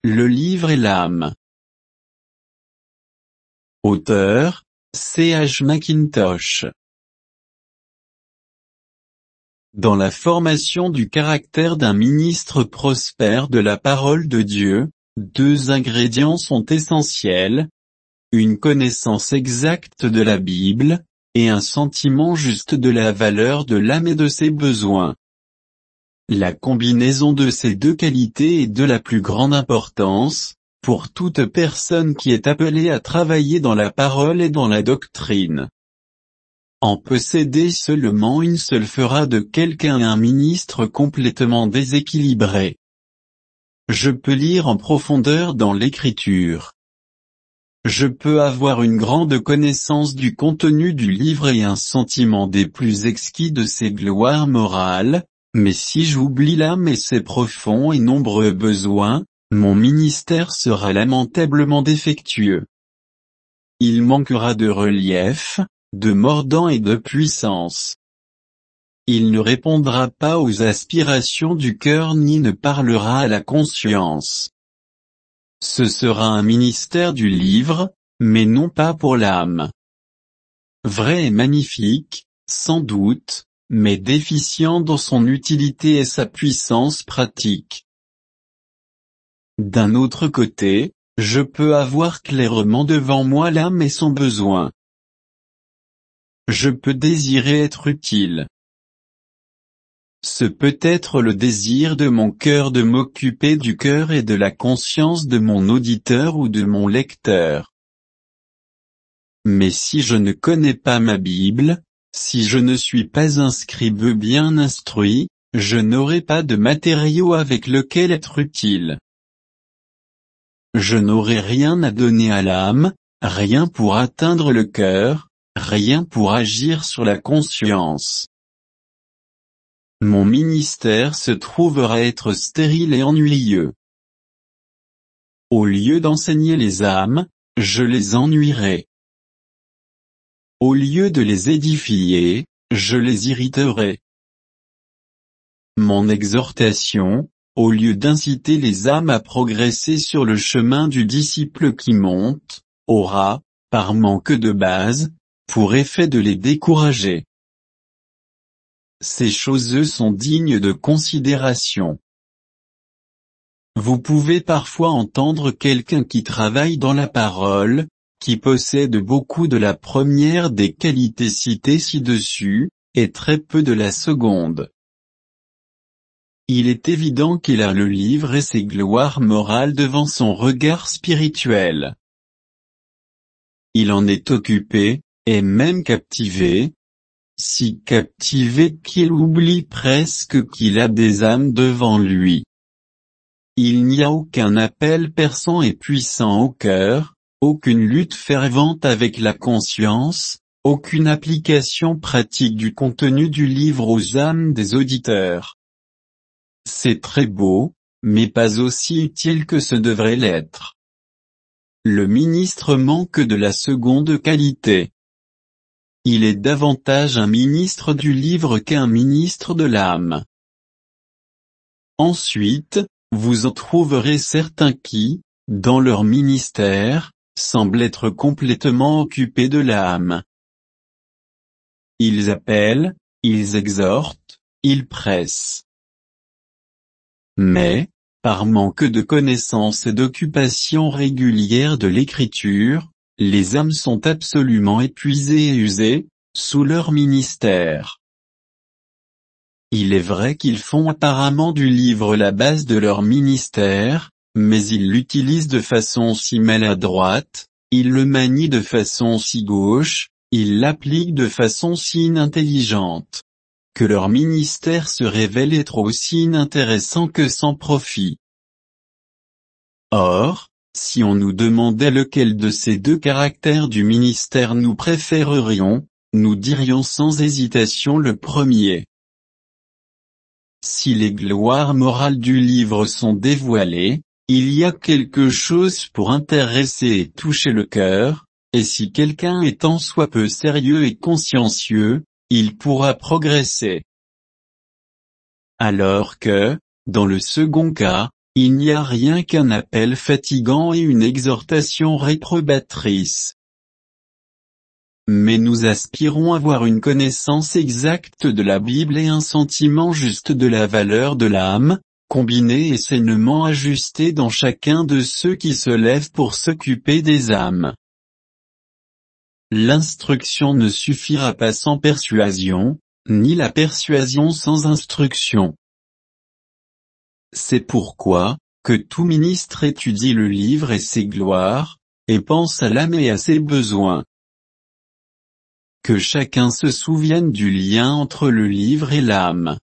Le livre et l'âme. Auteur, C.H. Mackintosh. Dans la formation du caractère d'un ministre prospère de la parole de Dieu, deux ingrédients sont essentiels: une connaissance exacte de la Bible, et un sentiment juste de la valeur de l'âme et de ses besoins. La combinaison de ces deux qualités est de la plus grande importance, pour toute personne qui est appelée à travailler dans la parole et dans la doctrine. En posséder seulement une seule fera de quelqu'un un ministre complètement déséquilibré. Je peux lire en profondeur dans l'Écriture. Je peux avoir une grande connaissance du contenu du livre et un sentiment des plus exquis de ses gloires morales, mais si j'oublie l'âme et ses profonds et nombreux besoins, mon ministère sera lamentablement défectueux. Il manquera de relief, de mordant et de puissance. Il ne répondra pas aux aspirations du cœur ni ne parlera à la conscience. Ce sera un ministère du livre, mais non pas pour l'âme. Vrai et magnifique, sans doute, mais déficient dans son utilité et sa puissance pratique. D'un autre côté, je peux avoir clairement devant moi l'âme et son besoin. Je peux désirer être utile. Ce peut être le désir de mon cœur de m'occuper du cœur et de la conscience de mon auditeur ou de mon lecteur. Mais si je ne connais pas ma Bible, si je ne suis pas un scribe bien instruit, je n'aurai pas de matériau avec lequel être utile. Je n'aurai rien à donner à l'âme, rien pour atteindre le cœur, rien pour agir sur la conscience. Mon ministère se trouvera être stérile et ennuyeux. Au lieu d'enseigner les âmes, je les ennuierai. Au lieu de les édifier, je les irriterai. Mon exhortation, au lieu d'inciter les âmes à progresser sur le chemin du disciple qui monte, aura, par manque de base, pour effet de les décourager. Ces choses sont dignes de considération. Vous pouvez parfois entendre quelqu'un qui travaille dans la parole, qui possède beaucoup de la première des qualités citées ci-dessus, et très peu de la seconde. Il est évident qu'il a le livre et ses gloires morales devant son regard spirituel. Il en est occupé, et même captivé, si captivé qu'il oublie presque qu'il a des âmes devant lui. Il n'y a aucun appel perçant et puissant au cœur, aucune lutte fervente avec la conscience, aucune application pratique du contenu du livre aux âmes des auditeurs. C'est très beau, mais pas aussi utile que ce devrait l'être. Le ministre manque de la seconde qualité. Il est davantage un ministre du livre qu'un ministre de l'âme. Ensuite, vous en trouverez certains qui, dans leur ministère, semblent être complètement occupés de l'âme. Ils appellent, ils exhortent, ils pressent. Mais, par manque de connaissance et d'occupation régulière de l'écriture, les âmes sont absolument épuisées et usées, sous leur ministère. Il est vrai qu'ils font apparemment du livre la base de leur ministère, mais ils l'utilisent de façon si maladroite, ils le manient de façon si gauche, ils l'appliquent de façon si inintelligente, que leur ministère se révèle être aussi inintéressant que sans profit. Or, si on nous demandait lequel de ces deux caractères du ministère nous préférerions, nous dirions sans hésitation le premier. Si les gloires morales du livre sont dévoilées, il y a quelque chose pour intéresser et toucher le cœur, et si quelqu'un est tant soit peu sérieux et consciencieux, il pourra progresser. Alors que, dans le second cas, Il n'y a rien qu'un appel fatigant et une exhortation réprobatrice. Mais nous aspirons à avoir une connaissance exacte de la Bible et un sentiment juste de la valeur de l'âme, combiné et sainement ajusté dans chacun de ceux qui se lèvent pour s'occuper des âmes. L'instruction ne suffira pas sans persuasion, ni la persuasion sans instruction. C'est pourquoi, que tout ministre étudie le livre et ses gloires, et pense à l'âme et à ses besoins. Que chacun se souvienne du lien entre le livre et l'âme.